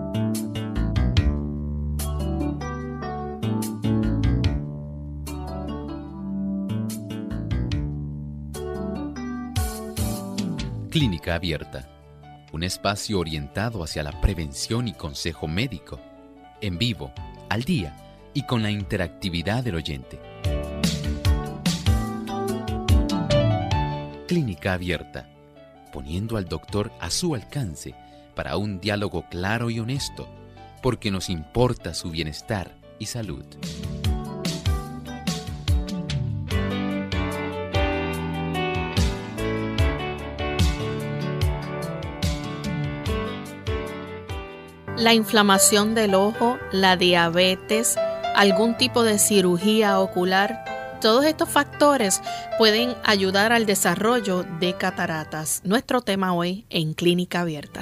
Clínica Abierta, un espacio orientado hacia la prevención y consejo médico, en vivo, al día y con la interactividad del oyente. Clínica Abierta, poniendo al doctor a su alcance para un diálogo claro y honesto, porque nos importa su bienestar y salud. La inflamación del ojo, la diabetes, algún tipo de cirugía ocular, todos estos factores pueden ayudar al desarrollo de cataratas. Nuestro tema hoy en Clínica Abierta.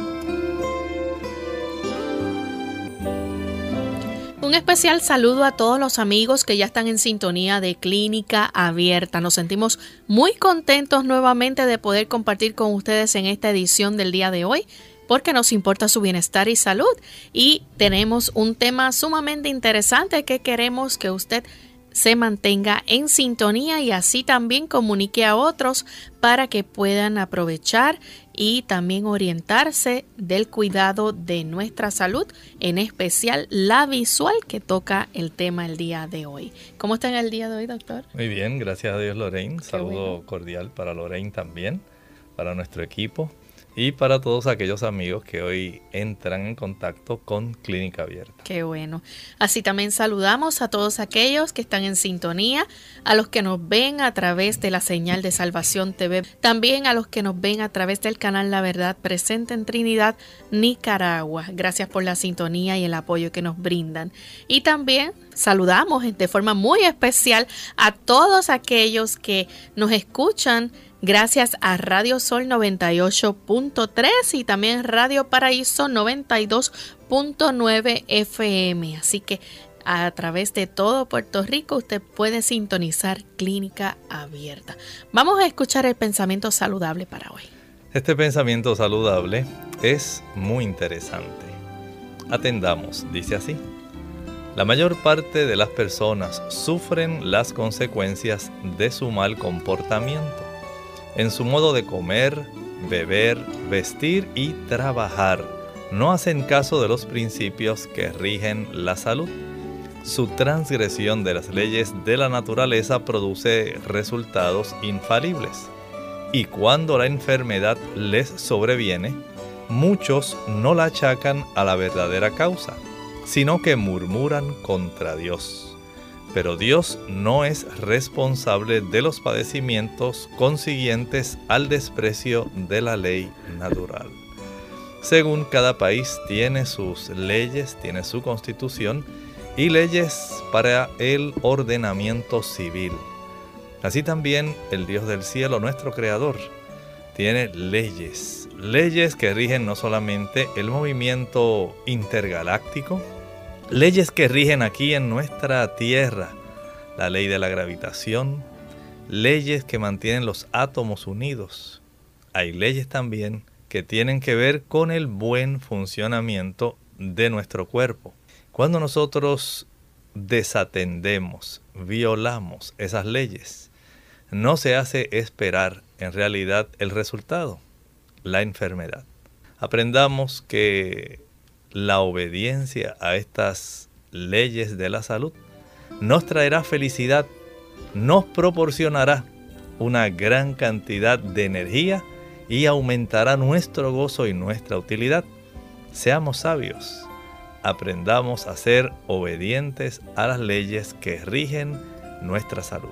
Un especial saludo a todos los amigos que ya están en sintonía de Clínica Abierta. Nos sentimos muy contentos nuevamente de poder compartir con ustedes en esta edición del día de hoy, porque nos importa su bienestar y salud. Y tenemos un tema sumamente interesante que queremos que usted se mantenga en sintonía y así también comunique a otros para que puedan aprovechar y también orientarse del cuidado de nuestra salud, en especial la visual, que toca el tema el día de hoy. ¿Cómo está en el día de hoy, doctor? Muy bien, gracias a Dios, Lorraine. Saludo bueno. Cordial para Lorraine también, para nuestro equipo y para todos aquellos amigos que hoy entran en contacto con Clínica Abierta. Qué bueno. Así también saludamos a todos aquellos que están en sintonía, a los que nos ven a través de la señal de Salvación TV, también a los que nos ven a través del canal La Verdad Presente en Trinidad, Nicaragua. Gracias por la sintonía y el apoyo que nos brindan. Y también saludamos de forma muy especial a todos aquellos que nos escuchan gracias a Radio Sol 98.3 y también Radio Paraíso 92.9 FM. Así que a través de todo Puerto Rico usted puede sintonizar Clínica Abierta. Vamos a escuchar el pensamiento saludable para hoy. Este pensamiento saludable es muy interesante. Atendamos, dice así. La mayor parte de las personas sufren las consecuencias de su mal comportamiento en su modo de comer, beber, vestir y trabajar. No hacen caso de los principios que rigen la salud. Su transgresión de las leyes de la naturaleza produce resultados infalibles. Y cuando la enfermedad les sobreviene, muchos no la achacan a la verdadera causa, sino que murmuran contra Dios. Pero Dios no es responsable de los padecimientos consiguientes al desprecio de la ley natural. Según cada país tiene sus leyes, tiene su constitución y leyes para el ordenamiento civil. Así también el Dios del cielo, nuestro Creador, tiene leyes que rigen no solamente el movimiento intergaláctico, leyes que rigen aquí en nuestra Tierra, la ley de la gravitación, leyes que mantienen los átomos unidos. Hay leyes también que tienen que ver con el buen funcionamiento de nuestro cuerpo. Cuando nosotros desatendemos, violamos esas leyes, no se hace esperar en realidad el resultado, la enfermedad. Aprendamos que la obediencia a estas leyes de la salud nos traerá felicidad, nos proporcionará una gran cantidad de energía y aumentará nuestro gozo y nuestra utilidad. Seamos sabios, aprendamos a ser obedientes a las leyes que rigen nuestra salud.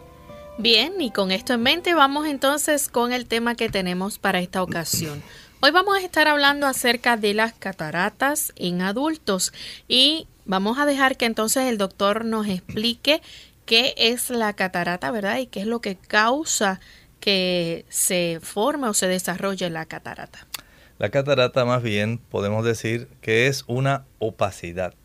Bien, y con esto en mente vamos entonces con el tema que tenemos para esta ocasión. Hoy vamos a estar hablando acerca de las cataratas en adultos y vamos a dejar que entonces el doctor nos explique qué es la catarata, ¿verdad? Y qué es lo que causa que se forme o se desarrolle la catarata. La catarata, más bien podemos decir que es una opacidad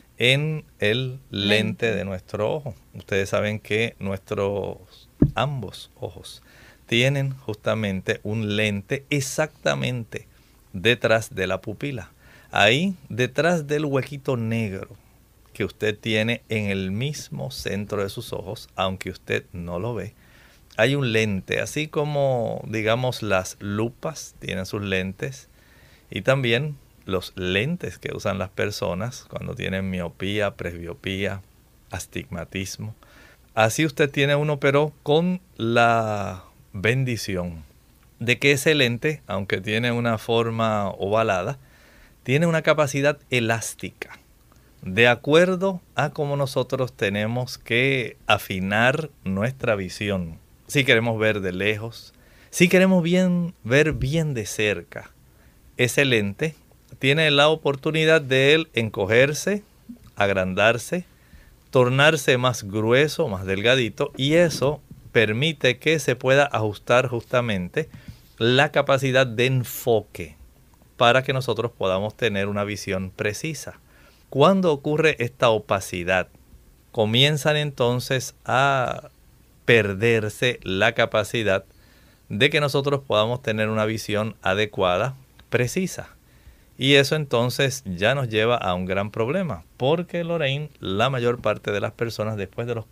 en el lente de nuestro ojo. Ustedes saben que nuestros ambos ojos tienen justamente un lente exactamente detrás de la pupila. Ahí, detrás del huequito negro que usted tiene en el mismo centro de sus ojos, aunque usted no lo ve, hay un lente, así como, digamos, las lupas tienen sus lentes, y también los lentes que usan las personas cuando tienen miopía, presbiopía, astigmatismo. Así usted tiene uno, pero con la bendición de que ese lente, aunque tiene una forma ovalada, tiene una capacidad elástica, de acuerdo a cómo nosotros tenemos que afinar nuestra visión. Si queremos ver de lejos, si queremos ver bien de cerca, ese lente tiene la oportunidad de él encogerse, agrandarse, tornarse más grueso, más delgadito, y eso permite que se pueda ajustar justamente la capacidad de enfoque para que nosotros podamos tener una visión precisa. Cuando ocurre esta opacidad, comienzan entonces a perderse la capacidad de que nosotros podamos tener una visión adecuada, precisa. Y eso entonces ya nos lleva a un gran problema, porque Lorraine, la mayor parte de las personas después de los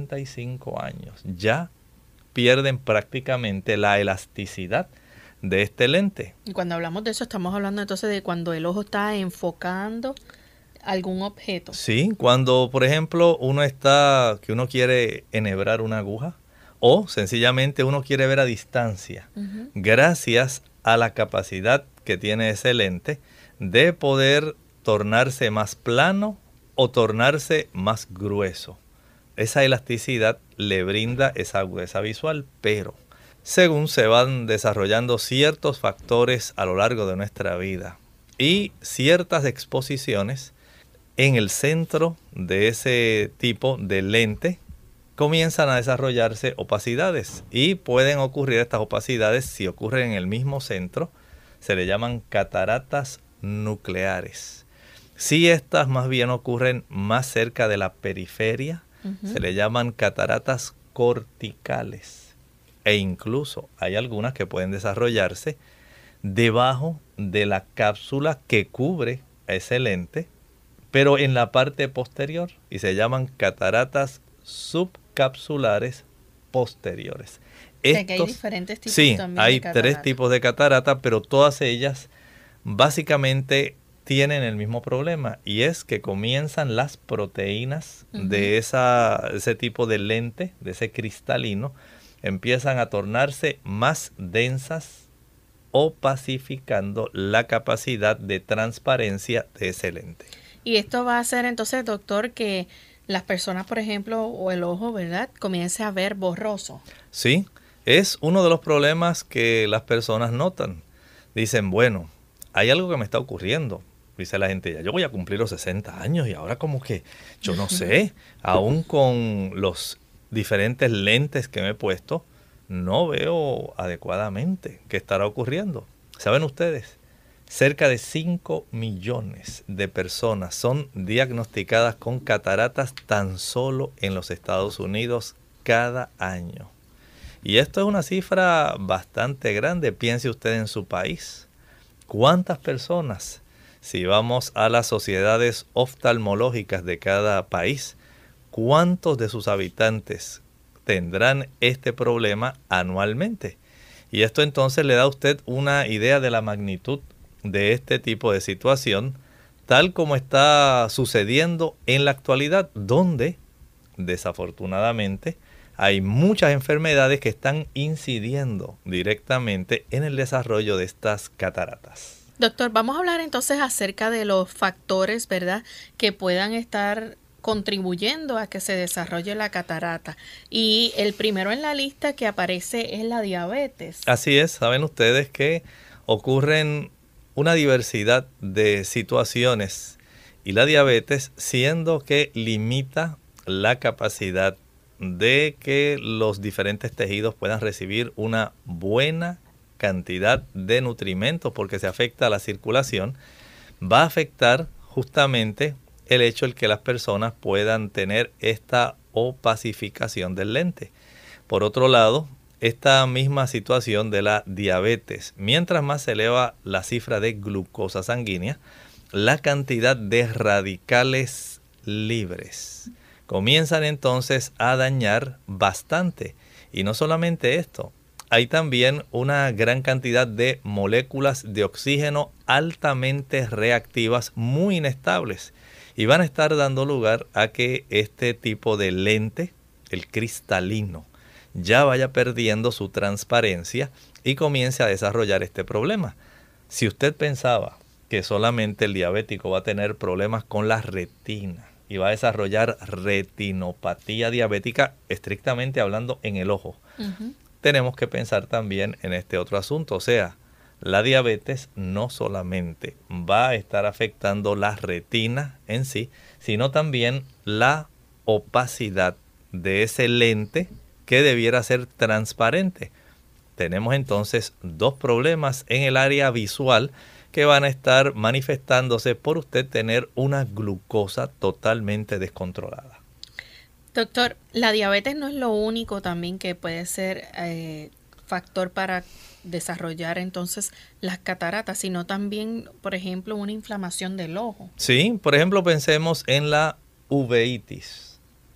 45 años ya pierden prácticamente la elasticidad de este lente. Y cuando hablamos de eso, estamos hablando entonces de cuando el ojo está enfocando algún objeto. Sí, cuando por ejemplo que uno quiere enhebrar una aguja, o sencillamente uno quiere ver a distancia, gracias a la capacidad que tiene ese lente de poder tornarse más plano o tornarse más grueso. Esa elasticidad le brinda esa agudeza visual, pero según se van desarrollando ciertos factores a lo largo de nuestra vida y ciertas exposiciones en el centro de ese tipo de lente, comienzan a desarrollarse opacidades, y pueden ocurrir estas opacidades si ocurren en el mismo centro. Se le llaman cataratas nucleares. Si estas más bien ocurren más cerca de la periferia, se le llaman cataratas corticales. E incluso hay algunas que pueden desarrollarse debajo de la cápsula que cubre ese lente, pero en la parte posterior, y se llaman cataratas subcapsulares posteriores. O sea, que hay diferentes tipos también hay de catarata. 3 tipos de catarata, pero todas ellas básicamente tienen el mismo problema, y es que comienzan las proteínas de ese tipo de lente, de ese cristalino, empiezan a tornarse más densas, opacificando la capacidad de transparencia de ese lente. Y esto va a hacer entonces, doctor, que las personas, por ejemplo, o el ojo, ¿verdad?, comience a ver borroso. Sí, es uno de los problemas que las personas notan. Dicen, bueno, hay algo que me está ocurriendo. Dice la gente, ya yo voy a cumplir los 60 años y ahora como que, yo no sé, aún con los diferentes lentes que me he puesto, no veo adecuadamente qué estará ocurriendo. ¿Saben ustedes? Cerca de 5 millones de personas son diagnosticadas con cataratas tan solo en los Estados Unidos cada año. Y esto es una cifra bastante grande. Piense usted en su país. ¿Cuántas personas, si vamos a las sociedades oftalmológicas de cada país, cuántos de sus habitantes tendrán este problema anualmente? Y esto entonces le da a usted una idea de la magnitud de este tipo de situación, tal como está sucediendo en la actualidad, donde desafortunadamente hay muchas enfermedades que están incidiendo directamente en el desarrollo de estas cataratas. Doctor, vamos a hablar entonces acerca de los factores, ¿verdad?, que puedan estar contribuyendo a que se desarrolle la catarata. Y el primero en la lista que aparece es la diabetes. Así es, saben ustedes que ocurren una diversidad de situaciones, y la diabetes, siendo que limita la capacidad de que los diferentes tejidos puedan recibir una buena cantidad de nutrimentos, porque se afecta a la circulación, va a afectar justamente el hecho de que las personas puedan tener esta opacificación del lente. Por otro lado, esta misma situación de la diabetes, mientras más se eleva la cifra de glucosa sanguínea, la cantidad de radicales libres. Comienzan entonces a dañar bastante. Y no solamente esto, hay también una gran cantidad de moléculas de oxígeno altamente reactivas, muy inestables. Y van a estar dando lugar a que este tipo de lente, el cristalino, ya vaya perdiendo su transparencia y comience a desarrollar este problema. Si usted pensaba que solamente el diabético va a tener problemas con la retina y va a desarrollar retinopatía diabética, estrictamente hablando en el ojo, tenemos que pensar también en este otro asunto. O sea, la diabetes no solamente va a estar afectando la retina en sí, sino también la opacidad de ese lente que debiera ser transparente. Tenemos entonces dos problemas en el área visual que van a estar manifestándose por usted tener una glucosa totalmente descontrolada. Doctor, la diabetes no es lo único también que puede ser factor para desarrollar entonces las cataratas, sino también, por ejemplo, una inflamación del ojo. Sí, por ejemplo, pensemos en la uveitis,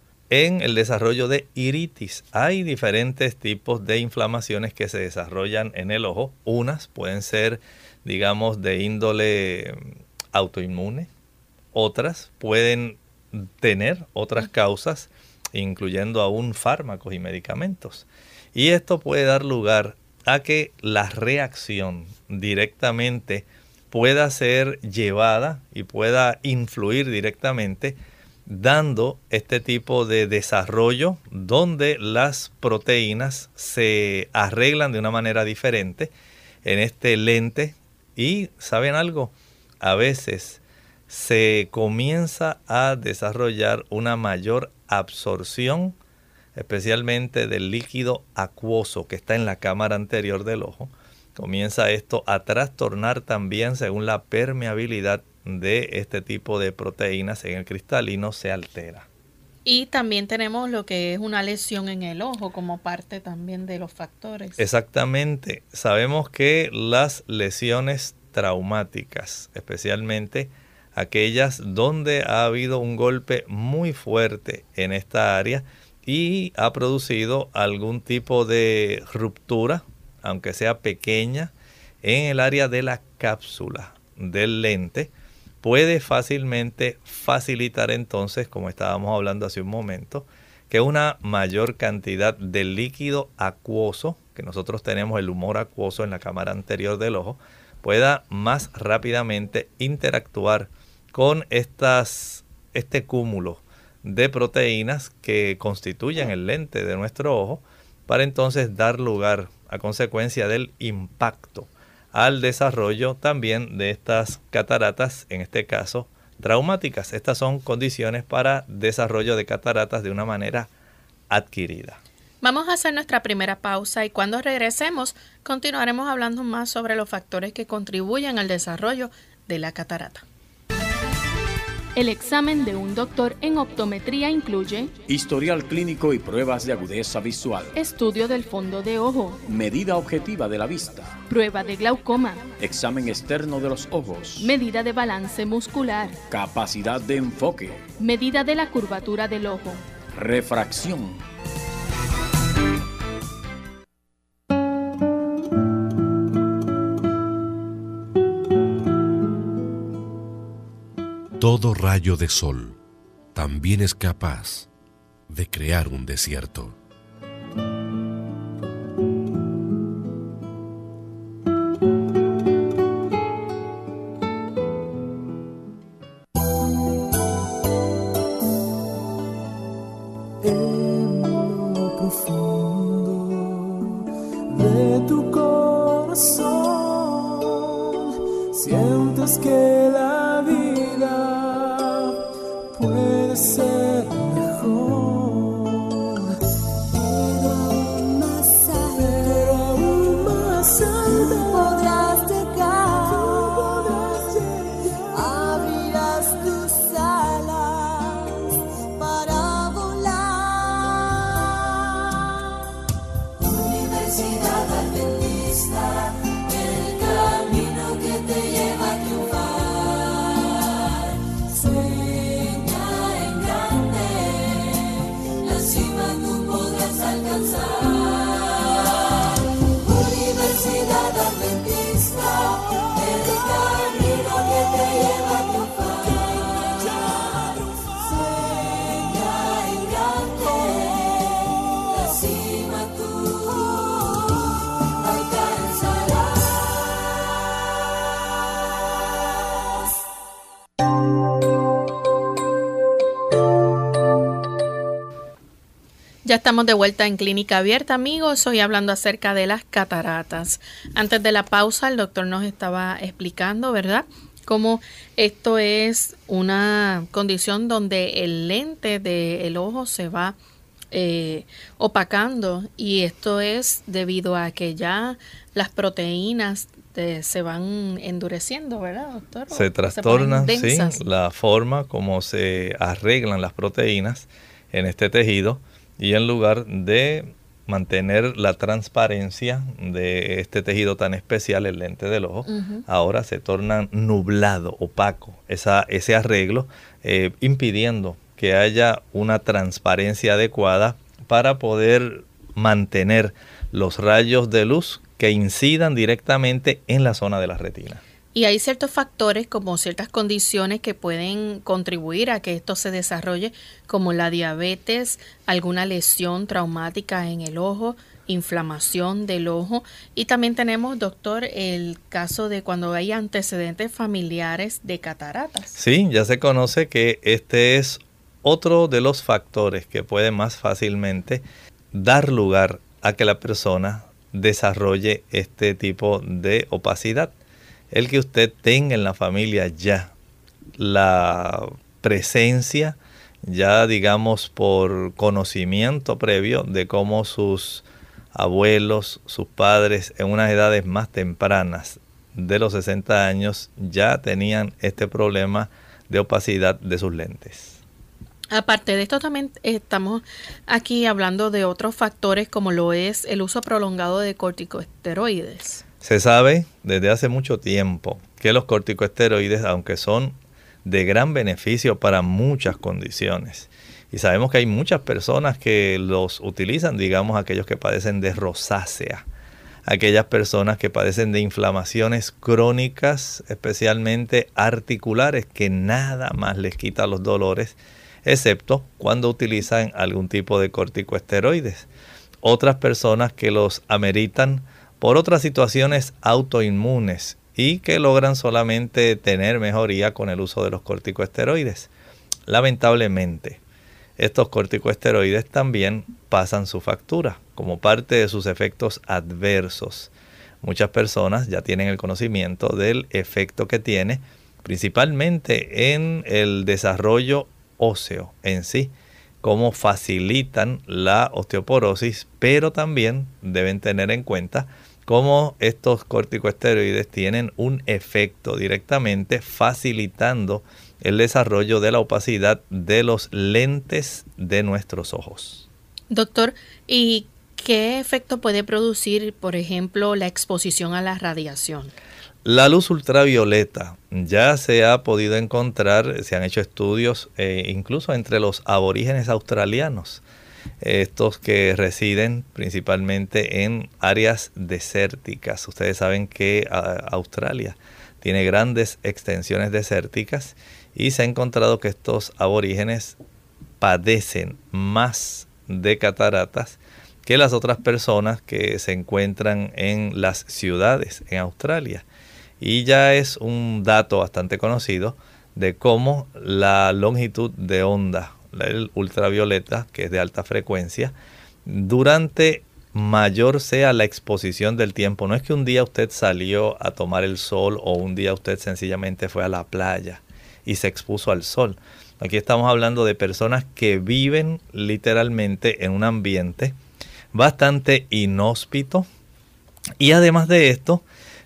en el desarrollo de iritis. Hay diferentes tipos de inflamaciones que se desarrollan en el ojo. Unas pueden ser, digamos, de índole autoinmune. Otras pueden tener otras causas, incluyendo aún fármacos y medicamentos. Y esto puede dar lugar a que la reacción directamente pueda ser llevada y pueda influir directamente, dando este tipo de desarrollo donde las proteínas se arreglan de una manera diferente en este lente. Y ¿saben algo? A veces se comienza a desarrollar una mayor absorción, especialmente del líquido acuoso que está en la cámara anterior del ojo. Comienza esto a trastornar también según la permeabilidad de este tipo de proteínas en el cristalino se altera. Y también tenemos lo que es una lesión en el ojo como parte también de los factores. Exactamente. Sabemos que las lesiones traumáticas, especialmente aquellas donde ha habido un golpe muy fuerte en esta área y ha producido algún tipo de ruptura, aunque sea pequeña, en el área de la cápsula del lente, puede fácilmente facilitar entonces, como estábamos hablando hace un momento, que una mayor cantidad de líquido acuoso, que nosotros tenemos el humor acuoso en la cámara anterior del ojo, pueda más rápidamente interactuar con este cúmulo de proteínas que constituyen el lente de nuestro ojo, para entonces dar lugar, a consecuencia del impacto, al desarrollo también de estas cataratas, en este caso traumáticas. Estas son condiciones para desarrollo de cataratas de una manera adquirida. Vamos a hacer nuestra primera pausa y cuando regresemos continuaremos hablando más sobre los factores que contribuyen al desarrollo de la catarata. El examen de un doctor en optometría incluye historial clínico y pruebas de agudeza visual, estudio del fondo de ojo, medida objetiva de la vista, prueba de glaucoma, examen externo de los ojos, medida de balance muscular, capacidad de enfoque, medida de la curvatura del ojo, refracción. Todo rayo de sol también es capaz de crear un desierto. En lo profundo de tu corazón sientes que la vida puede ser mejor, pero aún más alto podrás llegar, abrirás tus alas para volar. Universidad Adventista, el camino que te lleva a triunfar. Ya estamos de vuelta en Clínica Abierta, amigos. Hoy hablando acerca de las cataratas. Antes de la pausa, el doctor nos estaba explicando, ¿verdad?, cómo esto es una condición donde el lente del ojo se va opacando, y esto es debido a que ya las proteínas se van endureciendo, ¿verdad, doctor? Se trastorna, sí, la forma como se arreglan las proteínas en este tejido, y en lugar de mantener la transparencia de este tejido tan especial, el lente del ojo, ahora se tornan nublado, opaco, ese arreglo, impidiendo que haya una transparencia adecuada para poder mantener los rayos de luz que incidan directamente en la zona de la retina. Y hay ciertos factores, como ciertas condiciones que pueden contribuir a que esto se desarrolle, como la diabetes, alguna lesión traumática en el ojo, inflamación del ojo. Y también tenemos, doctor, el caso de cuando hay antecedentes familiares de cataratas. Sí, ya se conoce que este es otro de los factores que puede más fácilmente dar lugar a que la persona desarrolle este tipo de opacidad. El que usted tenga en la familia ya la presencia, ya digamos por conocimiento previo de cómo sus abuelos, sus padres en unas edades más tempranas de los 60 años ya tenían este problema de opacidad de sus lentes. Aparte de esto, también estamos aquí hablando de otros factores, como lo es el uso prolongado de corticosteroides. Se sabe desde hace mucho tiempo que los corticosteroides, aunque son de gran beneficio para muchas condiciones, y sabemos que hay muchas personas que los utilizan, digamos aquellos que padecen de rosácea, aquellas personas que padecen de inflamaciones crónicas, especialmente articulares, que nada más les quita los dolores, excepto cuando utilizan algún tipo de corticosteroides. Otras personas que los ameritan por otras situaciones autoinmunes y que logran solamente tener mejoría con el uso de los corticosteroides. Lamentablemente, estos corticosteroides también pasan su factura como parte de sus efectos adversos. Muchas personas ya tienen el conocimiento del efecto que tiene, principalmente en el desarrollo óseo en sí, cómo facilitan la osteoporosis, pero también deben tener en cuenta cómo estos corticosteroides tienen un efecto directamente facilitando el desarrollo de la opacidad de los lentes de nuestros ojos. Doctor, ¿y qué efecto puede producir, por ejemplo, la exposición a la radiación? La luz ultravioleta ya se ha podido encontrar, se han hecho estudios incluso entre los aborígenes australianos, estos que residen principalmente en áreas desérticas. Ustedes saben que Australia tiene grandes extensiones desérticas y se ha encontrado que estos aborígenes padecen más de cataratas que las otras personas que se encuentran en las ciudades en Australia. Y ya es un dato bastante conocido de cómo la longitud de onda, el ultravioleta, que es de alta frecuencia, durante mayor sea la exposición del tiempo. No es que un día usted salió a tomar el sol o un día usted sencillamente fue a la playa y se expuso al sol. Aquí estamos hablando de personas que viven literalmente en un ambiente bastante inhóspito, y además de esto,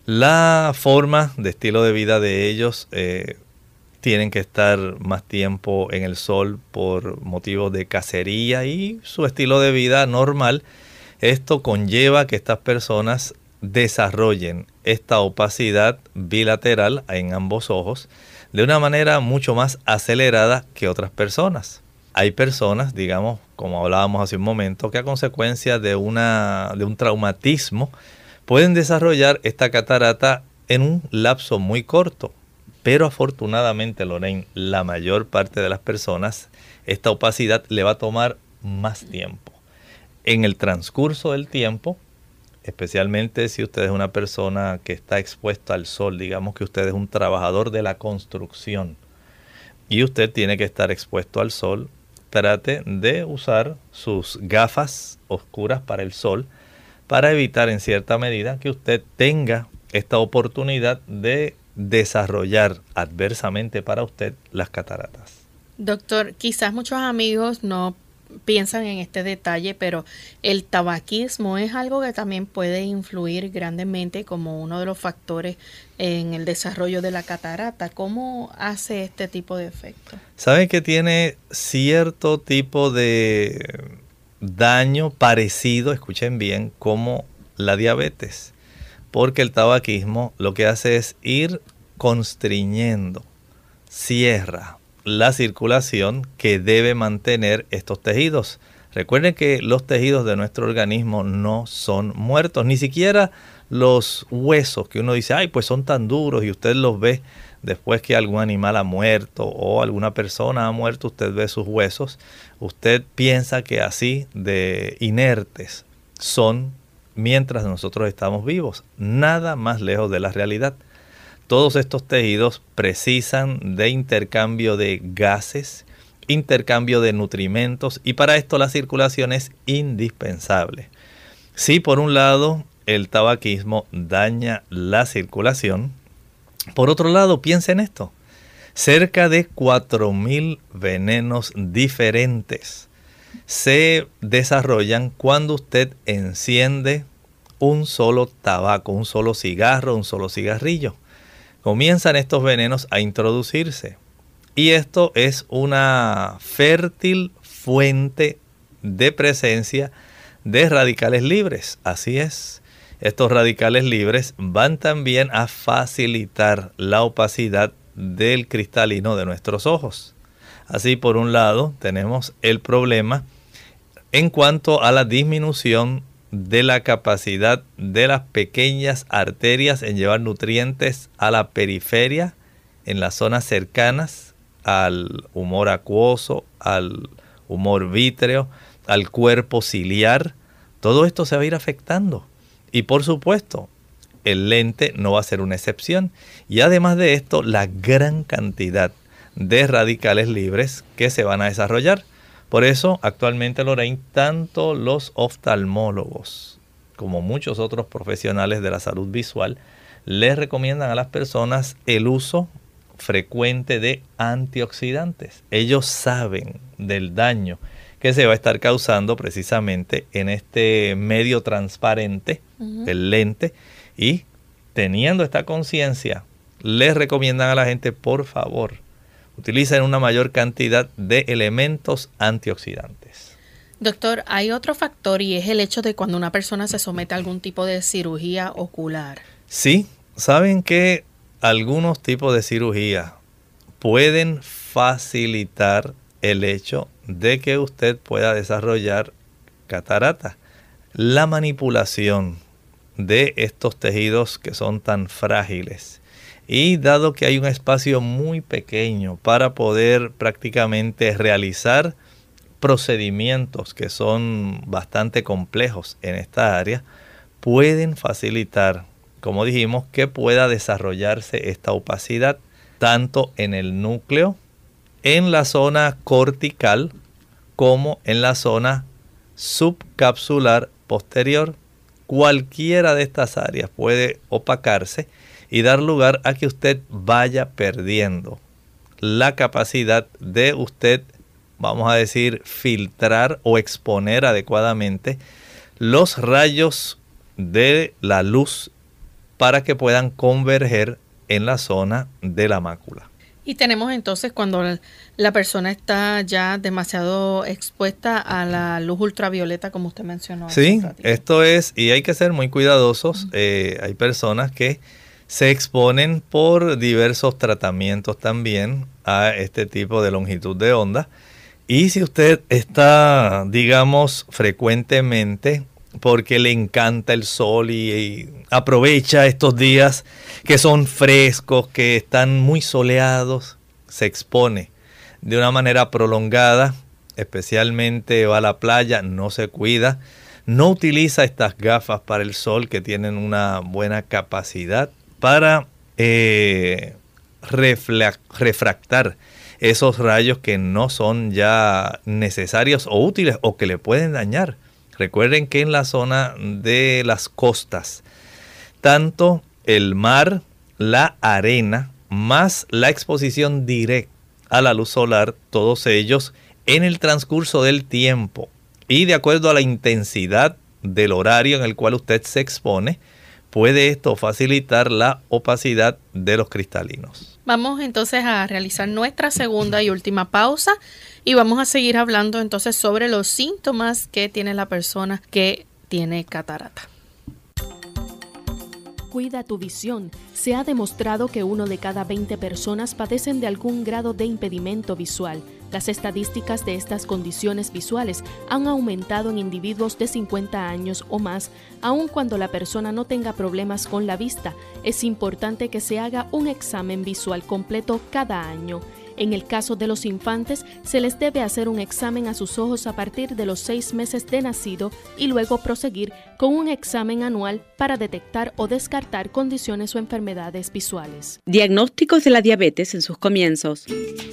la forma de estilo de vida de ellos tienen que estar más tiempo en el sol por motivos de cacería y su estilo de vida normal. Esto conlleva que estas personas desarrollen esta opacidad bilateral en ambos ojos de una manera mucho más acelerada que otras personas. Hay personas, digamos, como hablábamos hace un momento, que a consecuencia de un traumatismo pueden desarrollar esta catarata en un lapso muy corto. Pero afortunadamente, Lorraine, la mayor parte de las personas, esta opacidad le va a tomar más tiempo. En el transcurso del tiempo, especialmente si usted es una persona que está expuesta al sol, digamos que usted es un trabajador de la construcción y usted tiene que estar expuesto al sol trate de usar sus gafas oscuras para el sol para evitar en cierta medida que usted tenga esta oportunidad de desarrollar adversamente para usted las cataratas. Doctor, quizás muchos amigos no piensan en este detalle, pero el tabaquismo es algo que también puede influir grandemente como uno de los factores en el desarrollo de la catarata. ¿Cómo hace este tipo de efecto? ¿Saben que tiene cierto tipo de daño parecido, escuchen bien, como la diabetes? Porque el tabaquismo lo que hace es ir constriñendo, cierra la circulación que debe mantener estos tejidos. Recuerden que los tejidos de nuestro organismo no son muertos, ni siquiera los huesos que uno dice, ay, pues son tan duros, y usted los ve después que algún animal ha muerto o alguna persona ha muerto, usted ve sus huesos, usted piensa que así de inertes son mientras nosotros estamos vivos. Nada más lejos de la realidad. Todos estos tejidos precisan de intercambio de gases, intercambio de nutrimentos, y para esto la circulación es indispensable. Si por un lado el tabaquismo daña la circulación, por otro lado piensa en esto, cerca de 4.000 venenos diferentes se desarrollan cuando usted enciende un solo tabaco, un solo cigarro, un solo cigarrillo. Comienzan estos venenos a introducirse. Y esto es una fértil fuente de presencia de radicales libres. Así es. Estos radicales libres van también a facilitar la opacidad del cristalino de nuestros ojos. Así, por un lado, tenemos el problema en cuanto a la disminución de la capacidad de las pequeñas arterias en llevar nutrientes a la periferia, en las zonas cercanas al humor acuoso, al humor vítreo, al cuerpo ciliar. Todo esto se va a ir afectando. Y por supuesto, el lente no va a ser una excepción. Y además de esto, la gran cantidad de radicales libres que se van a desarrollar. Por eso, actualmente, Lorraine, tanto los oftalmólogos como muchos otros profesionales de la salud visual les recomiendan a las personas el uso frecuente de antioxidantes. Ellos saben del daño que se va a estar causando precisamente en este medio transparente, el lente, y teniendo esta conciencia, les recomiendan a la gente, por favor, utilicen una mayor cantidad de elementos antioxidantes. Doctor, hay otro factor y es el hecho de cuando una persona se somete a algún tipo de cirugía ocular. Sí, saben que algunos tipos de cirugía pueden facilitar el hecho de que usted pueda desarrollar catarata. La manipulación de estos tejidos que son tan frágiles, y dado que hay un espacio muy pequeño para poder prácticamente realizar procedimientos que son bastante complejos en esta área, pueden facilitar, como dijimos, que pueda desarrollarse esta opacidad tanto en el núcleo, en la zona cortical, como en la zona subcapsular posterior. Cualquiera de estas áreas puede opacarse y dar lugar a que usted vaya perdiendo la capacidad de usted, vamos a decir, filtrar o exponer adecuadamente los rayos de la luz para que puedan converger en la zona de la mácula. Y tenemos entonces cuando la persona está ya demasiado expuesta a la luz ultravioleta, como usted mencionó. Sí, esto es, y hay que ser muy cuidadosos. Hay personas que se exponen por diversos tratamientos también a este tipo de longitud de onda. Y si usted está, digamos, frecuentemente porque le encanta el sol y aprovecha estos días que son frescos, que están muy soleados, se expone de una manera prolongada, especialmente va a la playa, no se cuida, no utiliza estas gafas para el sol que tienen una buena capacidad para refractar esos rayos que no son ya necesarios o útiles o que le pueden dañar. Recuerden que en la zona de las costas, tanto el mar, la arena, más la exposición directa a la luz solar, todos ellos en el transcurso del tiempo y de acuerdo a la intensidad del horario en el cual usted se expone, puede esto facilitar la opacidad de los cristalinos. Vamos entonces a realizar nuestra segunda y última pausa y vamos a seguir hablando entonces sobre los síntomas que tiene la persona que tiene catarata. Cuida tu visión. Se ha demostrado que 1 de cada 20 personas padecen de algún grado de impedimento visual. Las estadísticas de estas condiciones visuales han aumentado en individuos de 50 años o más, aun cuando la persona no tenga problemas con la vista. Es importante que se haga un examen visual completo cada año. En el caso de los infantes, se les debe hacer un examen a sus ojos a partir de los 6 meses de nacido y luego proseguir con un examen anual para detectar o descartar condiciones o enfermedades visuales. Diagnósticos de la diabetes en sus comienzos.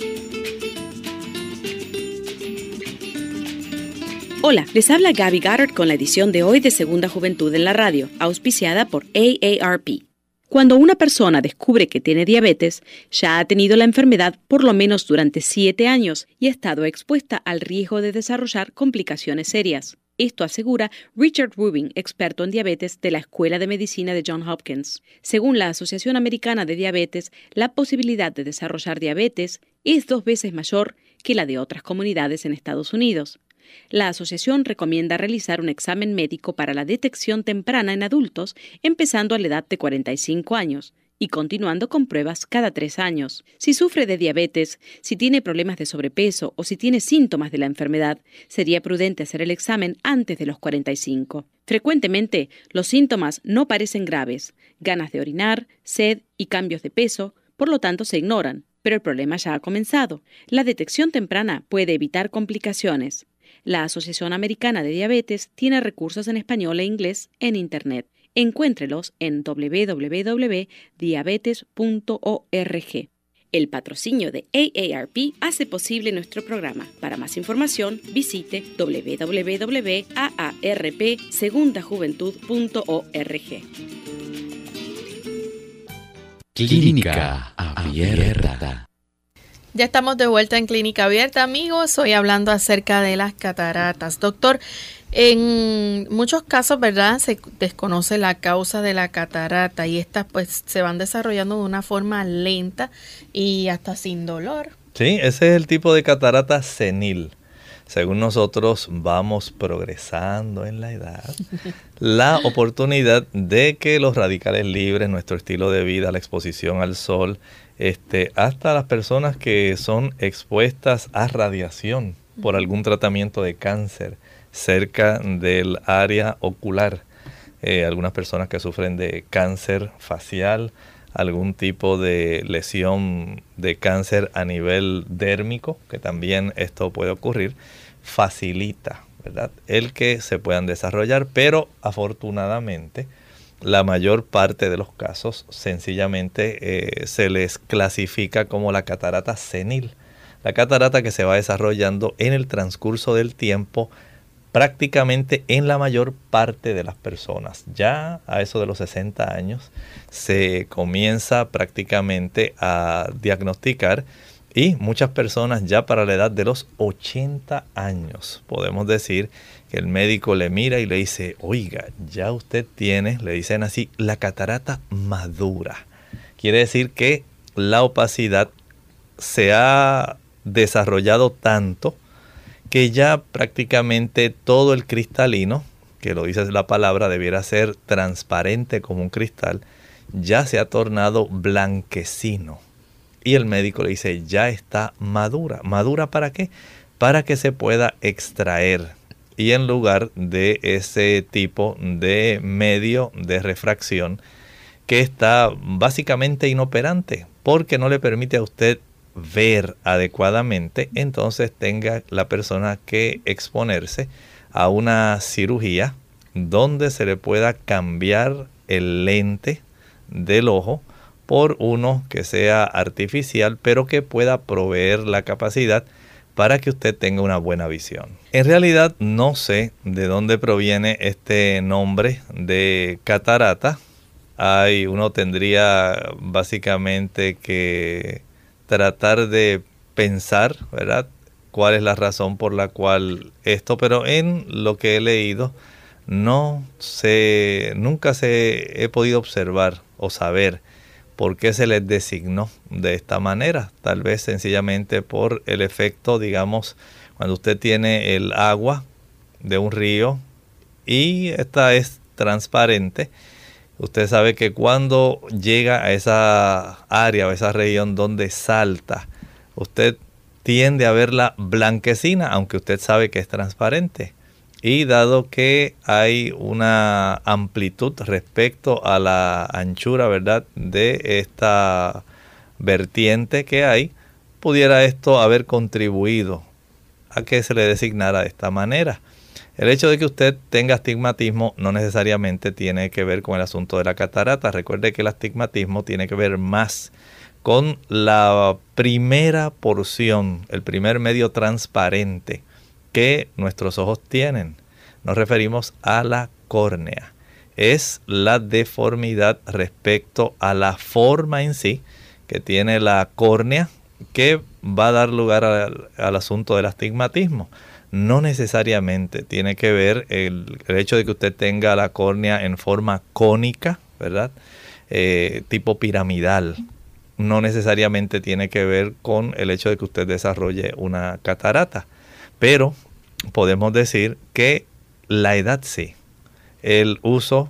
Hola, les habla Gaby Goddard con la edición de hoy de Segunda Juventud en la Radio, auspiciada por AARP. Cuando una persona descubre que tiene diabetes, ya ha tenido la enfermedad por lo menos durante 7 años y ha estado expuesta al riesgo de desarrollar complicaciones serias. Esto asegura Richard Rubin, experto en diabetes de la Escuela de Medicina de Johns Hopkins. Según la Asociación Americana de Diabetes, la posibilidad de desarrollar diabetes es 2 veces mayor que la de otras comunidades en Estados Unidos. La asociación recomienda realizar un examen médico para la detección temprana en adultos, empezando a la edad de 45 años y continuando con pruebas cada 3 años. Si sufre de diabetes, si tiene problemas de sobrepeso o si tiene síntomas de la enfermedad, sería prudente hacer el examen antes de los 45. Frecuentemente, los síntomas no parecen graves, ganas de orinar, sed y cambios de peso, por lo tanto se ignoran, pero el problema ya ha comenzado. La detección temprana puede evitar complicaciones. La Asociación Americana de Diabetes tiene recursos en español e inglés en Internet. Encuéntrelos en www.diabetes.org. El patrocinio de AARP hace posible nuestro programa. Para más información, visite www.aarpsegundajuventud.org. Clínica Abierta. Ya estamos de vuelta en Clínica Abierta, amigos. Hoy hablando acerca de las cataratas. Doctor, en muchos casos, ¿verdad?, se desconoce la causa de la catarata y estas pues se van desarrollando de una forma lenta y hasta sin dolor. Sí, ese es el tipo de catarata senil. Según nosotros vamos progresando en la edad, la oportunidad de que los radicales libres, nuestro estilo de vida, la exposición al sol, hasta las personas que son expuestas a radiación por algún tratamiento de cáncer cerca del área ocular, algunas personas que sufren de cáncer facial, algún tipo de lesión de cáncer a nivel dérmico, que también esto puede ocurrir, facilita, ¿verdad?, el que se puedan desarrollar, pero afortunadamente la mayor parte de los casos sencillamente se les clasifica como la catarata senil, la catarata que se va desarrollando en el transcurso del tiempo prácticamente en la mayor parte de las personas. Ya a eso de los 60 años se comienza prácticamente a diagnosticar y muchas personas ya para la edad de los 80 años podemos decir que el médico le mira y le dice, oiga, ya usted tiene, le dicen así, la catarata madura. Quiere decir que la opacidad se ha desarrollado tanto que ya prácticamente todo el cristalino, que lo dice la palabra, debiera ser transparente como un cristal, ya se ha tornado blanquecino. Y el médico le dice, ya está madura. ¿Madura para qué? Para que se pueda extraer. Y en lugar de ese tipo de medio de refracción que está básicamente inoperante, porque no le permite a usted ver adecuadamente, entonces tenga la persona que exponerse a una cirugía donde se le pueda cambiar el lente del ojo por uno que sea artificial, pero que pueda proveer la capacidad para que usted tenga una buena visión. En realidad no sé de dónde proviene este nombre de catarata. Uno tendría básicamente que tratar de pensar, ¿verdad?, cuál es la razón por la cual esto, pero en lo que he leído nunca he podido observar o saber por qué se les designó de esta manera. Tal vez sencillamente por el efecto, digamos, cuando usted tiene el agua de un río y esta es transparente. Usted sabe que cuando llega a esa área o esa región donde salta, usted tiende a verla blanquecina, aunque usted sabe que es transparente. Y dado que hay una amplitud respecto a la anchura, ¿verdad?, de esta vertiente que hay, pudiera esto haber contribuido a que se le designara de esta manera. El hecho de que usted tenga astigmatismo no necesariamente tiene que ver con el asunto de la catarata. Recuerde que el astigmatismo tiene que ver más con la primera porción, el primer medio transparente que nuestros ojos tienen. Nos referimos a la córnea. Es la deformidad respecto a la forma en sí que tiene la córnea que va a dar lugar al asunto del astigmatismo. No necesariamente tiene que ver el hecho de que usted tenga la córnea en forma cónica, ¿verdad?, tipo piramidal. No necesariamente tiene que ver con el hecho de que usted desarrolle una catarata. Pero podemos decir que la edad sí. El uso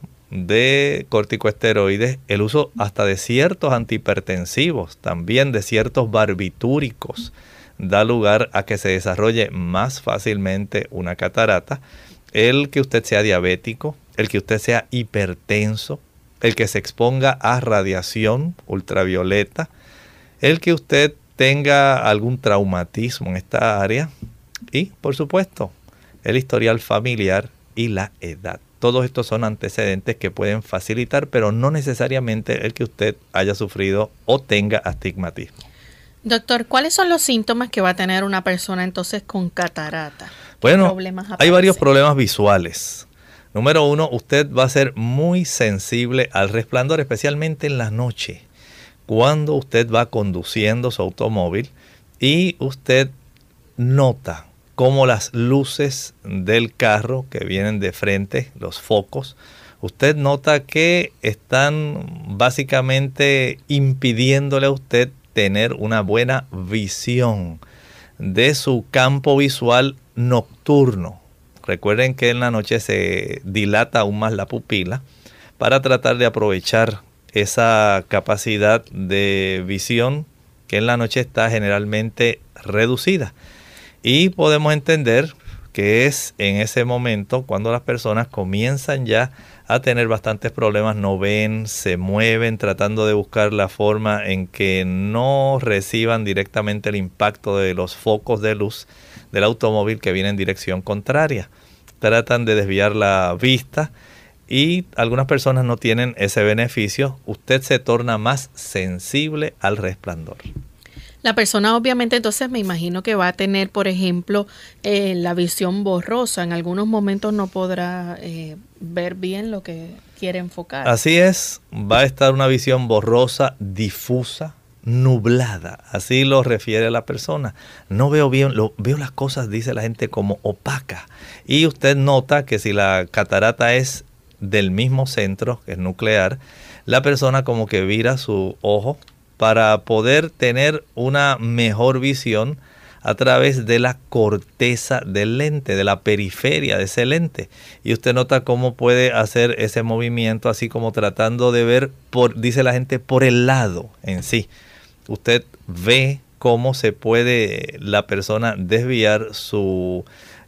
de corticosteroides, el uso hasta de ciertos antihipertensivos, también de ciertos barbitúricos, da lugar a que se desarrolle más fácilmente una catarata. El que usted sea diabético, el que usted sea hipertenso, el que se exponga a radiación ultravioleta, el que usted tenga algún traumatismo en esta área y, por supuesto, el historial familiar y la edad. Todos estos son antecedentes que pueden facilitar, pero no necesariamente el que usted haya sufrido o tenga astigmatismo. Doctor, ¿cuáles son los síntomas que va a tener una persona entonces con catarata? Bueno, hay varios problemas visuales. Número uno, usted va a ser muy sensible al resplandor, especialmente en la noche. Cuando usted va conduciendo su automóvil y usted nota cómo las luces del carro que vienen de frente, los focos, usted nota que están básicamente impidiéndole a usted tener una buena visión de su campo visual nocturno. Recuerden que en la noche se dilata aún más la pupila para tratar de aprovechar esa capacidad de visión que en la noche está generalmente reducida. Y podemos entender que es en ese momento cuando las personas comienzan ya a tener bastantes problemas, no ven, se mueven tratando de buscar la forma en que no reciban directamente el impacto de los focos de luz del automóvil que viene en dirección contraria. Tratan de desviar la vista y algunas personas no tienen ese beneficio. Usted se torna más sensible al resplandor. La persona obviamente entonces me imagino que va a tener, por ejemplo, la visión borrosa. En algunos momentos no podrá ver bien lo que quiere enfocar. Así es, va a estar una visión borrosa, difusa, nublada. Así lo refiere la persona. No veo bien, veo las cosas, dice la gente, como opaca. Y usted nota que si la catarata es del mismo centro, que es nuclear, la persona como que vira su ojo para poder tener una mejor visión a través de la corteza del lente, de la periferia de ese lente. Y usted nota cómo puede hacer ese movimiento así como tratando de ver, dice la gente, por el lado en sí. Usted ve cómo se puede la persona desviar su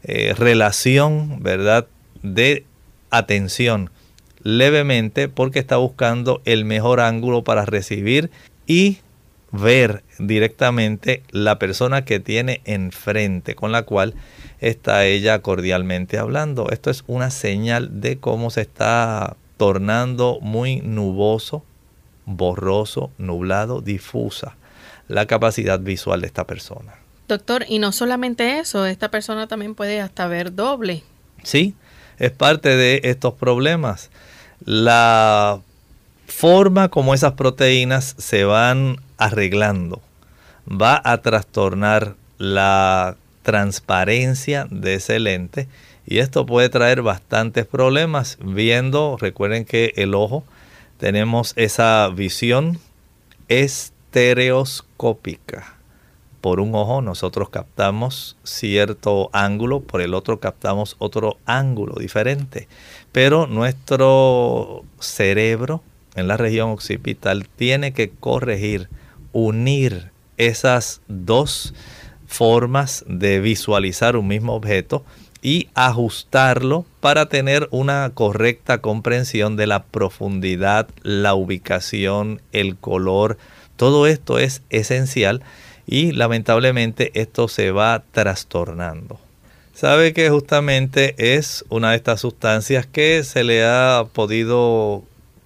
relación, ¿verdad?, de atención levemente porque está buscando el mejor ángulo para recibir y ver directamente la persona que tiene enfrente, con la cual está ella cordialmente hablando. Esto es una señal de cómo se está tornando muy nuboso, borroso, nublado, difusa la capacidad visual de esta persona. Doctor, y no solamente eso, esta persona también puede hasta ver doble. Sí, es parte de estos problemas. La forma como esas proteínas se van arreglando va a trastornar la transparencia de ese lente y esto puede traer bastantes problemas. Recuerden que el ojo tenemos esa visión estereoscópica. Por un ojo nosotros captamos cierto ángulo, por el otro captamos otro ángulo diferente. Pero nuestro cerebro en la región occipital tiene que corregir, unir esas dos formas de visualizar un mismo objeto y ajustarlo para tener una correcta comprensión de la profundidad, la ubicación, el color. Todo esto es esencial y lamentablemente esto se va trastornando. Sabe que justamente es una de estas sustancias que se le ha podido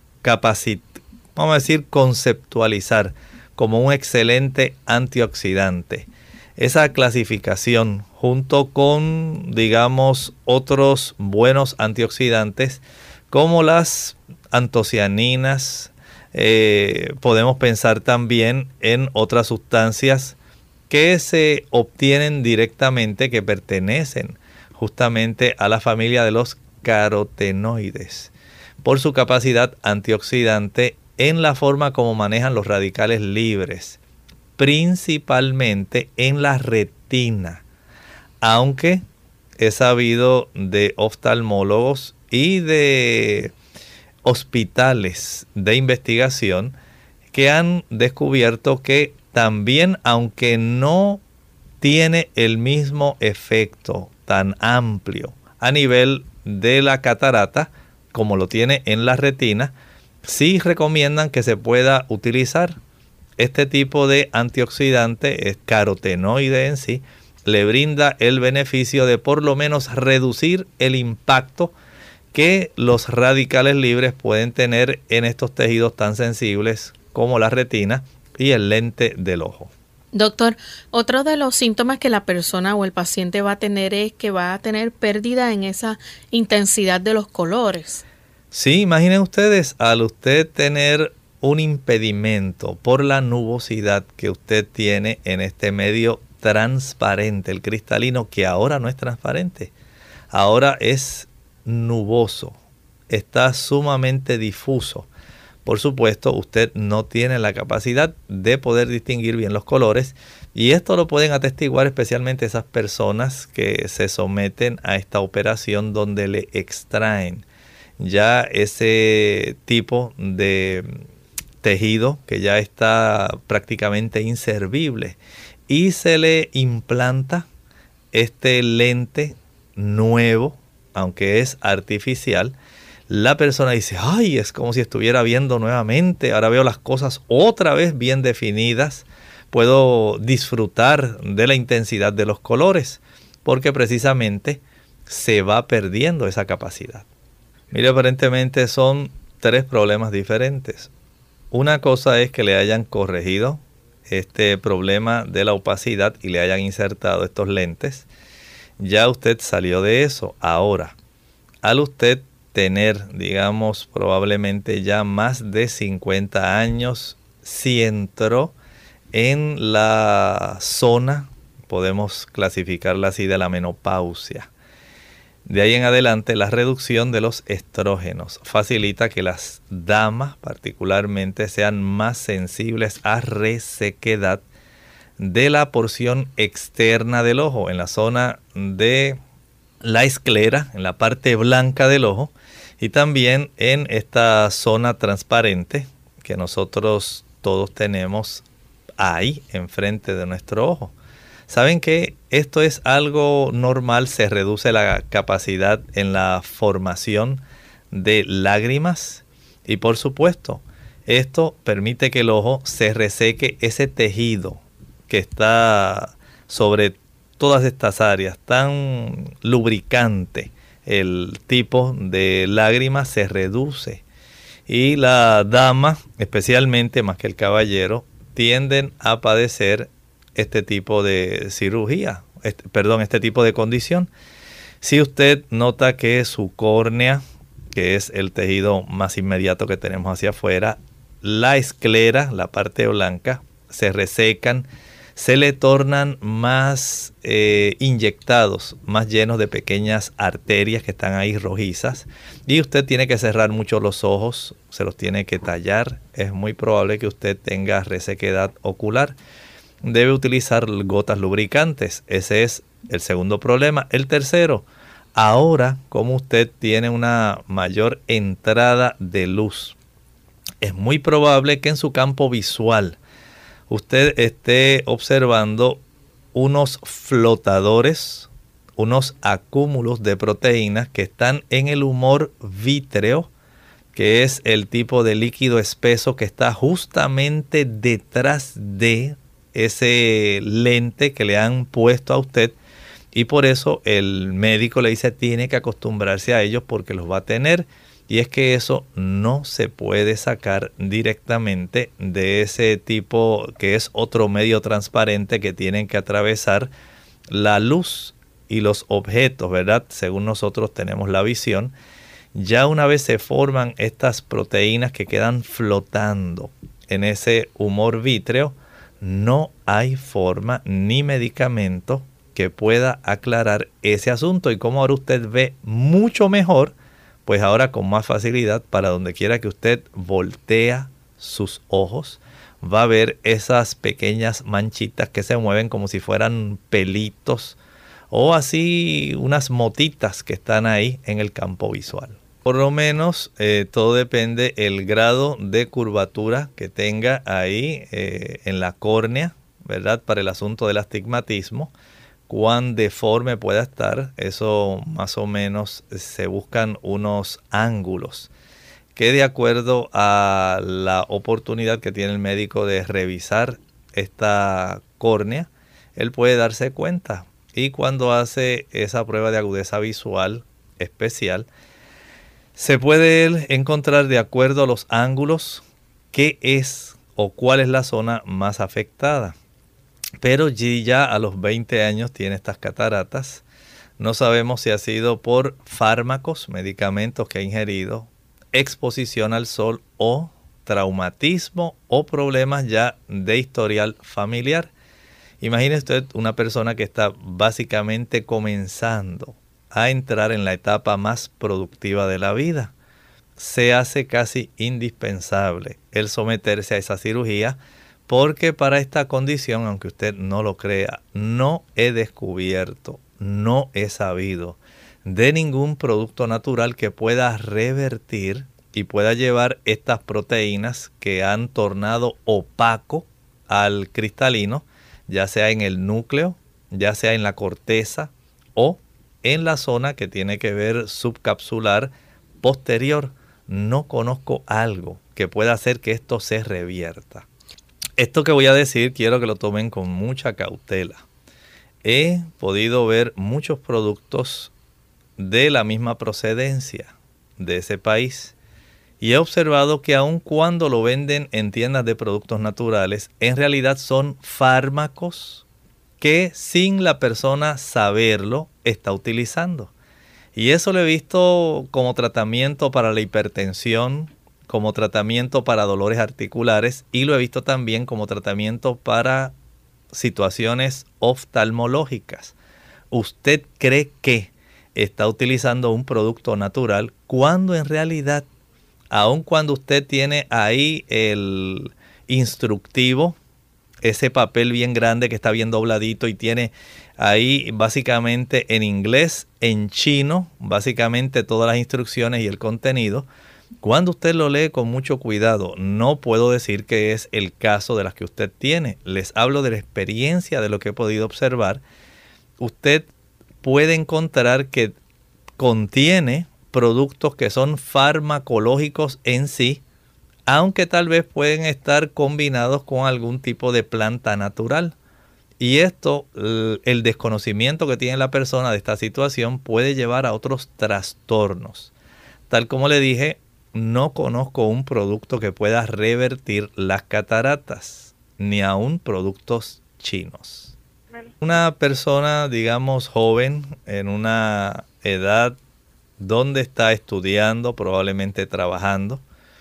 conceptualizar como un excelente antioxidante. Esa clasificación junto con, digamos, otros buenos antioxidantes como las antocianinas, podemos pensar también en otras sustancias que se obtienen directamente, que pertenecen justamente a la familia de los carotenoides, por su capacidad antioxidante en la forma como manejan los radicales libres, principalmente en la retina. Aunque he sabido de oftalmólogos y de hospitales de investigación que han descubierto que también, aunque no tiene el mismo efecto tan amplio a nivel de la catarata como lo tiene en la retina, sí recomiendan que se pueda utilizar este tipo de antioxidante, es carotenoide en sí, le brinda el beneficio de por lo menos reducir el impacto que los radicales libres pueden tener en estos tejidos tan sensibles como la retina y el lente del ojo. Doctor, otro de los síntomas que la persona o el paciente va a tener es que va a tener pérdida en esa intensidad de los colores. Sí, imaginen ustedes, al usted tener un impedimento por la nubosidad que usted tiene en este medio transparente, el cristalino, que ahora no es transparente, ahora es nuboso, está sumamente difuso. Por supuesto, usted no tiene la capacidad de poder distinguir bien los colores y esto lo pueden atestiguar especialmente esas personas que se someten a esta operación donde le extraen ya ese tipo de tejido que ya está prácticamente inservible y se le implanta este lente nuevo, aunque es artificial. La persona dice, ay, es como si estuviera viendo nuevamente, ahora veo las cosas otra vez bien definidas, puedo disfrutar de la intensidad de los colores, porque precisamente se va perdiendo esa capacidad. Mire, aparentemente son tres problemas diferentes. Una cosa es que le hayan corregido este problema de la opacidad y le hayan insertado estos lentes. Ya usted salió de eso. Ahora, al usted tener, digamos, probablemente ya más de 50 años, si entró en la zona, podemos clasificarla así, de la menopausia. De ahí en adelante, la reducción de los estrógenos facilita que las damas particularmente sean más sensibles a resequedad de la porción externa del ojo, en la zona de la esclera, en la parte blanca del ojo, y también en esta zona transparente que nosotros todos tenemos ahí enfrente de nuestro ojo. Saben que esto es algo normal, se reduce la capacidad en la formación de lágrimas y por supuesto esto permite que el ojo se reseque ese tejido que está sobre todas estas áreas, tan lubricante. El tipo de lágrima se reduce Y la dama, especialmente más que el caballero, tienden a padecer este tipo de cirugía, este tipo de condición. Si usted nota que su córnea, que es el tejido más inmediato que tenemos hacia afuera, la esclera, la parte blanca, se resecan, se le tornan más inyectados, más llenos de pequeñas arterias que están ahí rojizas, y usted tiene que cerrar mucho los ojos, se los tiene que tallar. Es muy probable que usted tenga resequedad ocular. Debe utilizar gotas lubricantes. Ese es el segundo problema. El tercero, ahora como usted tiene una mayor entrada de luz, es muy probable que en su campo visual usted esté observando unos flotadores, unos acúmulos de proteínas que están en el humor vítreo, que es el tipo de líquido espeso que está justamente detrás de ese lente que le han puesto a usted, y por eso el médico le dice tiene que acostumbrarse a ellos porque los va a tener. Y es que eso no se puede sacar directamente de ese tipo, que es otro medio transparente que tienen que atravesar la luz y los objetos, ¿verdad? Según nosotros tenemos la visión. Ya una vez se forman estas proteínas que quedan flotando en ese humor vítreo, no hay forma ni medicamento que pueda aclarar ese asunto. Y como ahora usted ve mucho mejor, pues ahora con más facilidad, para donde quiera que usted voltea sus ojos, va a ver esas pequeñas manchitas que se mueven como si fueran pelitos o así unas motitas que están ahí en el campo visual. Por lo menos todo depende el grado de curvatura que tenga ahí en la córnea, ¿verdad? Para el asunto del astigmatismo. Cuán deforme pueda estar, eso más o menos se buscan unos ángulos que, de acuerdo a la oportunidad que tiene el médico de revisar esta córnea, él puede darse cuenta. Y cuando hace esa prueba de agudeza visual especial, se puede él encontrar, de acuerdo a los ángulos, qué es o cuál es la zona más afectada. Pero ya a los 20 años tiene estas cataratas. No sabemos si ha sido por fármacos, medicamentos que ha ingerido, exposición al sol o traumatismo o problemas ya de historial familiar. Imagine usted una persona que está básicamente comenzando a entrar en la etapa más productiva de la vida. Se hace casi indispensable el someterse a esa cirugía, porque para esta condición, aunque usted no lo crea, no he descubierto, no he sabido de ningún producto natural que pueda revertir y pueda llevar estas proteínas que han tornado opaco al cristalino, ya sea en el núcleo, ya sea en la corteza o en la zona que tiene que ver subcapsular posterior. No conozco algo que pueda hacer que esto se revierta. Esto que voy a decir quiero que lo tomen con mucha cautela. He podido ver muchos productos de la misma procedencia de ese país y he observado que aun cuando lo venden en tiendas de productos naturales, en realidad son fármacos que sin la persona saberlo está utilizando. Y eso lo he visto como tratamiento para la hipertensión, como tratamiento para dolores articulares, y lo he visto también como tratamiento para situaciones oftalmológicas. ¿Usted cree que está utilizando un producto natural cuando en realidad, aun cuando usted tiene ahí el instructivo, ese papel bien grande que está bien dobladito y tiene ahí básicamente en inglés, en chino, básicamente todas las instrucciones y el contenido? Cuando usted lo lee con mucho cuidado, no puedo decir que es el caso de las que usted tiene. Les hablo de la experiencia, de lo que he podido observar. Usted puede encontrar que contiene productos que son farmacológicos en sí, aunque tal vez pueden estar combinados con algún tipo de planta natural. Y esto, el desconocimiento que tiene la persona de esta situación puede llevar a otros trastornos. Tal como le dije, no conozco un producto que pueda revertir las cataratas, ni aún productos chinos. Una persona, digamos, joven, en una edad donde está estudiando, probablemente trabajando,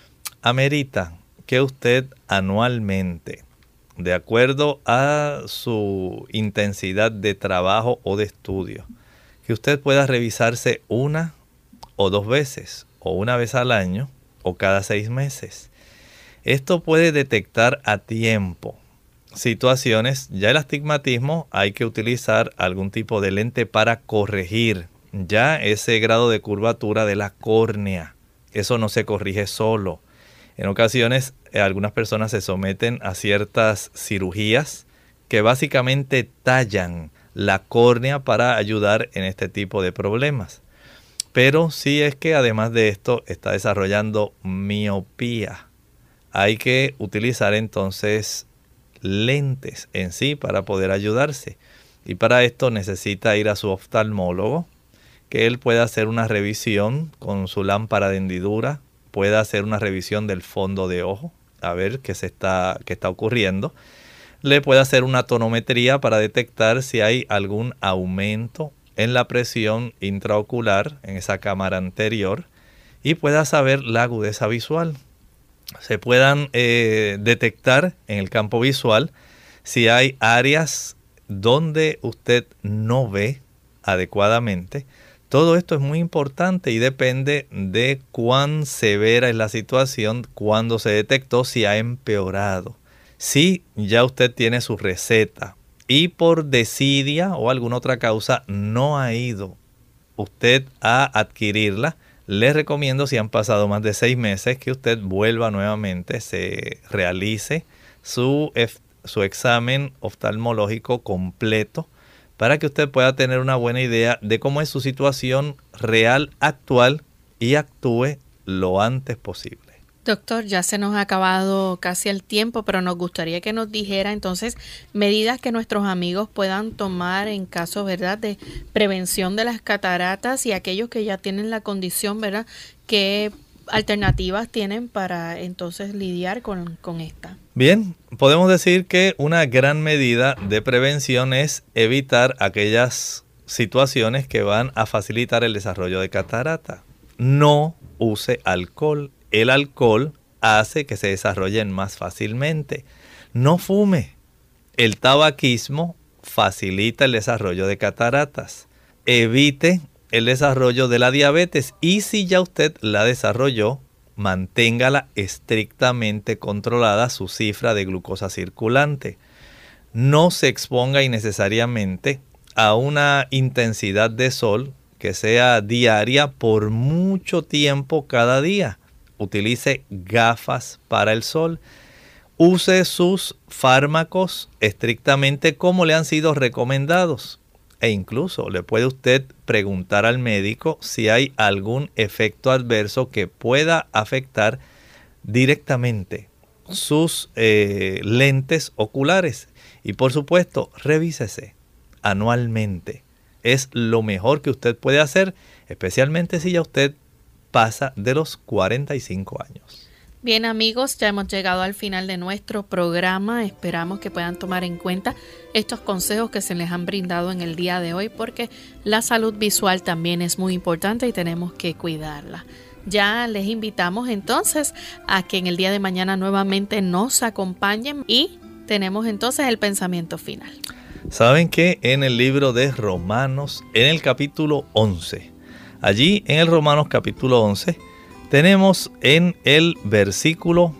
amerita que usted anualmente, de acuerdo a su intensidad de trabajo o de estudio, que usted pueda revisarse 1 o 2 veces, o 1 vez al año, o cada 6 meses. Esto puede detectar a tiempo situaciones. Ya el astigmatismo hay que utilizar algún tipo de lente para corregir ya ese grado de curvatura de la córnea. Eso no se corrige solo. En ocasiones algunas personas se someten a ciertas cirugías que básicamente tallan la córnea para ayudar en este tipo de problemas. Pero si es que además de esto está desarrollando miopía, hay que utilizar entonces lentes en sí para poder ayudarse. Y para esto necesita ir a su oftalmólogo, que él pueda hacer una revisión con su lámpara de hendidura, pueda hacer una revisión del fondo de ojo, a ver qué está ocurriendo. Le puede hacer una tonometría para detectar si hay algún aumento en la presión intraocular, en esa cámara anterior, y pueda saber la agudeza visual. Se puedan detectar en el campo visual si hay áreas donde usted no ve adecuadamente. Todo esto es muy importante y depende de cuán severa es la situación, cuándo se detectó, si ha empeorado. Si ya usted tiene su receta y por desidia o alguna otra causa no ha ido usted a adquirirla, le recomiendo, si han pasado más de 6 meses, que usted vuelva nuevamente, se realice su examen oftalmológico completo para que usted pueda tener una buena idea de cómo es su situación real, actual, y actúe lo antes posible. Doctor, ya se nos ha acabado casi el tiempo, pero nos gustaría que nos dijera entonces medidas que nuestros amigos puedan tomar en caso, ¿verdad?, de prevención de las cataratas, y aquellos que ya tienen la condición, ¿verdad?, ¿qué alternativas tienen para entonces lidiar con esta? Bien, podemos decir que una gran medida de prevención es evitar aquellas situaciones que van a facilitar el desarrollo de catarata. No use alcohol. El alcohol hace que se desarrollen más fácilmente. No fume. El tabaquismo facilita el desarrollo de cataratas. Evite el desarrollo de la diabetes, y si ya usted la desarrolló, manténgala estrictamente controlada su cifra de glucosa circulante. No se exponga innecesariamente a una intensidad de sol que sea diaria por mucho tiempo cada día. Utilice gafas para el sol. Use sus fármacos estrictamente como le han sido recomendados. E incluso le puede usted preguntar al médico si hay algún efecto adverso que pueda afectar directamente sus lentes oculares. Y por supuesto, revísese anualmente. Es lo mejor que usted puede hacer, especialmente si ya usted pasa de los 45 años. Bien, amigos, ya hemos llegado al final de nuestro programa. Esperamos que puedan tomar en cuenta estos consejos que se les han brindado en el día de hoy, porque la salud visual también es muy importante y tenemos que cuidarla. Ya les invitamos entonces a que en el día de mañana nuevamente nos acompañen, y tenemos entonces el pensamiento final. Saben que en el libro de Romanos, en el capítulo 11, allí en el Romanos capítulo 11, tenemos en el versículo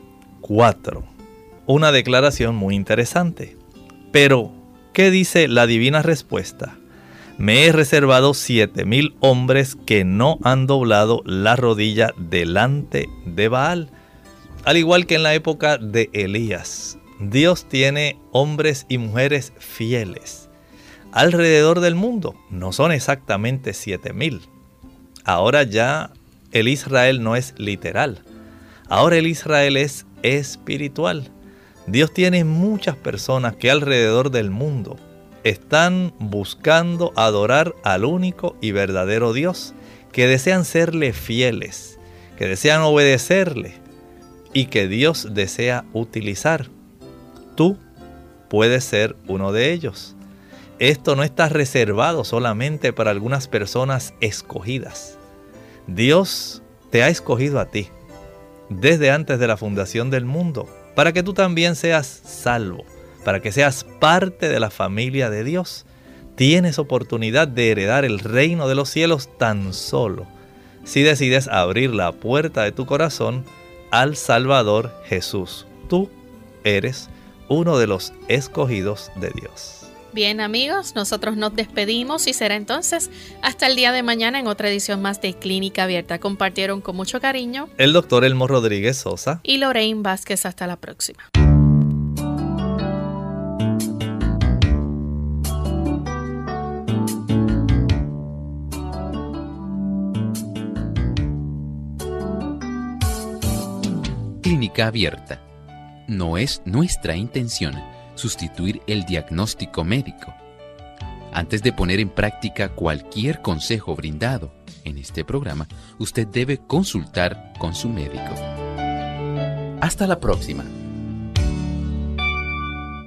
4 una declaración muy interesante. Pero, ¿qué dice la divina respuesta? Me he reservado 7,000 hombres que no han doblado la rodilla delante de Baal. Al igual que en la época de Elías, Dios tiene hombres y mujeres fieles alrededor del mundo. No son exactamente 7,000. Ahora ya el Israel no es literal. Ahora el Israel es espiritual. Dios tiene muchas personas que alrededor del mundo están buscando adorar al único y verdadero Dios, que desean serle fieles, que desean obedecerle y que Dios desea utilizar. Tú puedes ser uno de ellos. Esto no está reservado solamente para algunas personas escogidas. Dios te ha escogido a ti desde antes de la fundación del mundo para que tú también seas salvo, para que seas parte de la familia de Dios. Tienes oportunidad de heredar el reino de los cielos tan solo si decides abrir la puerta de tu corazón al Salvador Jesús. Tú eres uno de los escogidos de Dios. Bien, amigos, nosotros nos despedimos y será entonces hasta el día de mañana en otra edición más de Clínica Abierta. Compartieron con mucho cariño el doctor Elmo Rodríguez Sosa y Lorraine Vázquez. Hasta la próxima. Clínica Abierta. No es nuestra intención sustituir el diagnóstico médico. Antes de poner en práctica cualquier consejo brindado en este programa, usted debe consultar con su médico. Hasta la próxima.